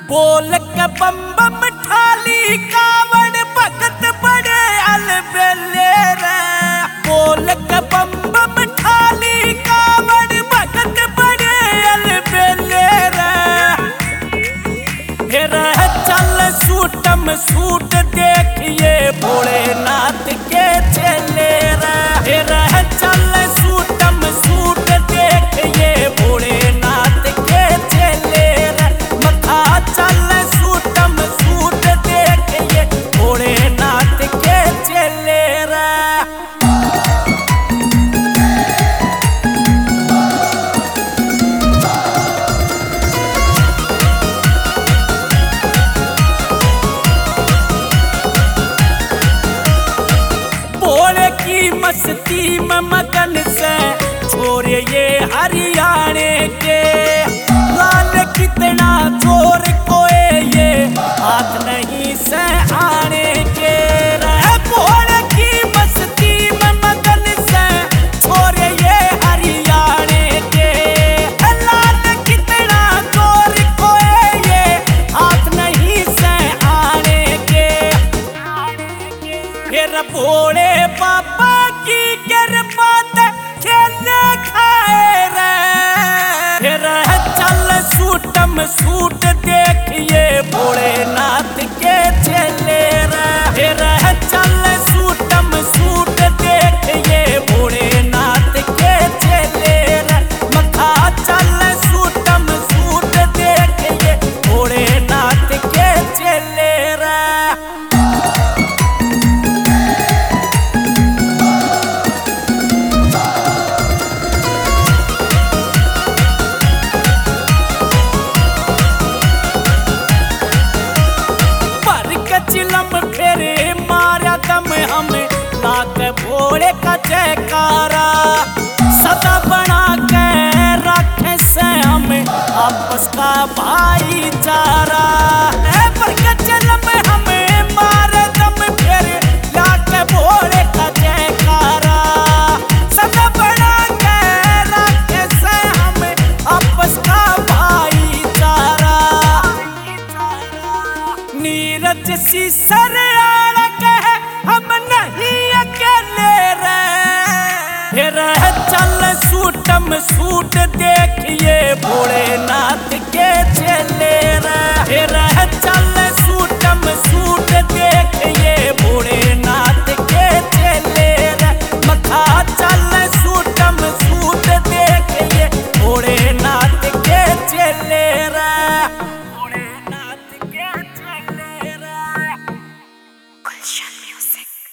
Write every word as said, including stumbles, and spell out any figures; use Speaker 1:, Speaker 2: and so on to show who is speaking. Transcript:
Speaker 1: बोल के बम बम ठाली कावड़ भगत बड़े अलबेले रे। बोल के बम बम ठाली कावड़ भगत बड़े अलबेले रे। फिर चल सूटम सूट देखिए भोलेनाथ के चेले रे। फिर चल सूटम सूट देखिए भोलेनाथ के चेले रे। मथा चल सूटम सूट देखिए भोलेनाथ के चेले रे। भोले की मस्ती में मगन से छोरे ये हरियाणे के। लाल कितना चोर कोए ये हाथ नहीं से आने के रे। भोले की मस्ती में मगन से छोरे ये हरियाणे के। लाल कितना चोर कोए ये हाथ नहीं से आने के। फिर भोले बाबा की कृपा से खेले खाए रे। फिर चल सूटम सूट देखिए भोलेनाथ के चेले रे। फिर चल सूटम सूट देखिए भोलेनाथ के चेले रे। मथा चल सूटम सूट देखिए भोलेनाथ के चेले रे। चिलम फेरे मारा दम हमें लाख भोले का जयकारा। सदा बना के रखे से हमें आपस का भाईचारा। चिलम हमें मारे दम फेरे लाख भोले का जयकारा। सदा बना के रखे से हमें आपस का भाईचारा। नीरज सी सरयाल कहे हम नहीं अकेले रे। फिर चल सूटम सूट देखिए भोलेनाथ के चेले रे। फिर चल सूटम सूट देखिए